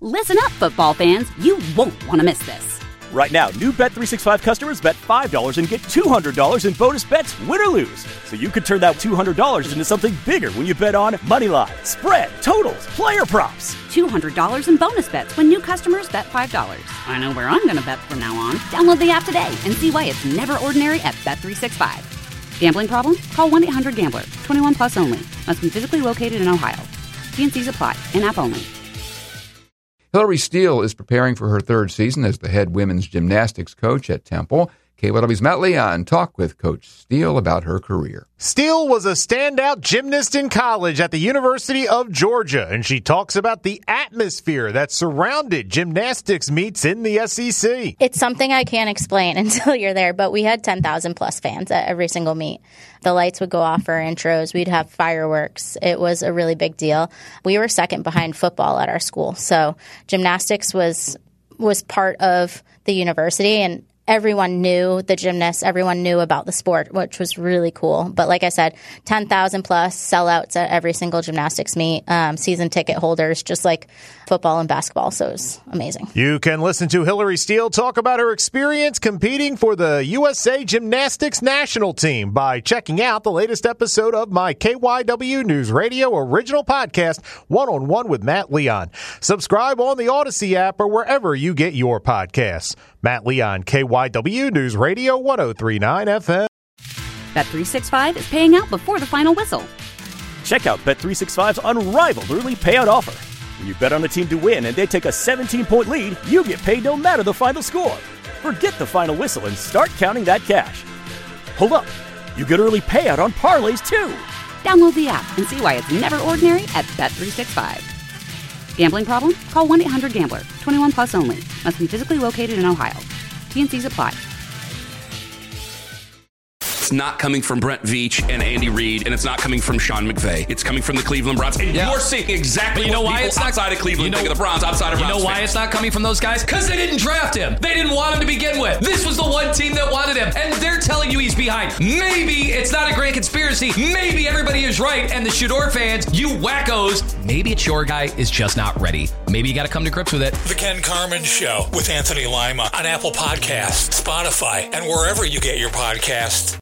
Listen up, football fans. You won't want to miss this. Right now, new Bet365 customers bet $5 and get $200 in bonus bets, win or lose. So you could turn that $200 into something bigger when you bet on moneyline, spread, totals, player props. $200 in bonus bets when new customers bet $5. I know where I'm going to bet from now on. Download the app today and see why it's never ordinary at Bet365. Gambling problem? Call 1-800-GAMBLER. 21 plus only. Must be physically located in Ohio. T&Cs apply. In-app only. Hillary Steele is preparing for her third season as the head women's gymnastics coach at Temple. KYW's Matt Leon talked with Coach Steele about her career. Steele was a standout gymnast in college at the University of Georgia, and she talks about the atmosphere that surrounded gymnastics meets in the SEC. It's something I can't explain until you're there, but we had 10,000 plus fans at every single meet. The lights would go off for intros. We'd have fireworks. It was a really big deal. We were second behind football at our school, so gymnastics was part of the university, and everyone knew the gymnasts. Everyone knew about the sport, which was really cool. But like I said, 10,000 plus sellouts at every single gymnastics meet, season ticket holders, just like football and basketball. So it was amazing. You can listen to Hillary Steele talk about her experience competing for the USA Gymnastics National Team by checking out the latest episode of my KYW News Radio original podcast, One-on-One with Matt Leon. Subscribe on the Odyssey app or wherever you get your podcasts. Matt Leon, KYW News Radio 103.9 FM. Bet365 is paying out before the final whistle. Check out Bet365's unrivaled early payout offer. When you bet on a team to win and they take a 17-point lead, you get paid no matter the final score. Forget the final whistle and start counting that cash. Hold up. You get early payout on parlays, too. Download the app and see why it's never ordinary at Bet365. Gambling problem? Call 1-800-GAMBLER. 21 plus only. Must be physically located in Ohio. T&Cs apply. It's not coming from Brent Veach and Andy Reid, and it's not coming from Sean McVay. It's coming from the Cleveland Browns. And you're seeing exactly what people outside of Cleveland think of the Browns, outside of Browns. You know why it's not coming from those guys? Because they didn't draft him. They didn't want him to begin with. This was the one team that wanted him, and they're telling you he's behind. Maybe it's not a grand conspiracy. Maybe everybody is right, and the Shador fans, you wackos, maybe it's your guy is just not ready. Maybe you got to come to grips with it. The Ken Carman Show with Anthony Lima on Apple Podcasts, Spotify, and wherever you get your podcasts.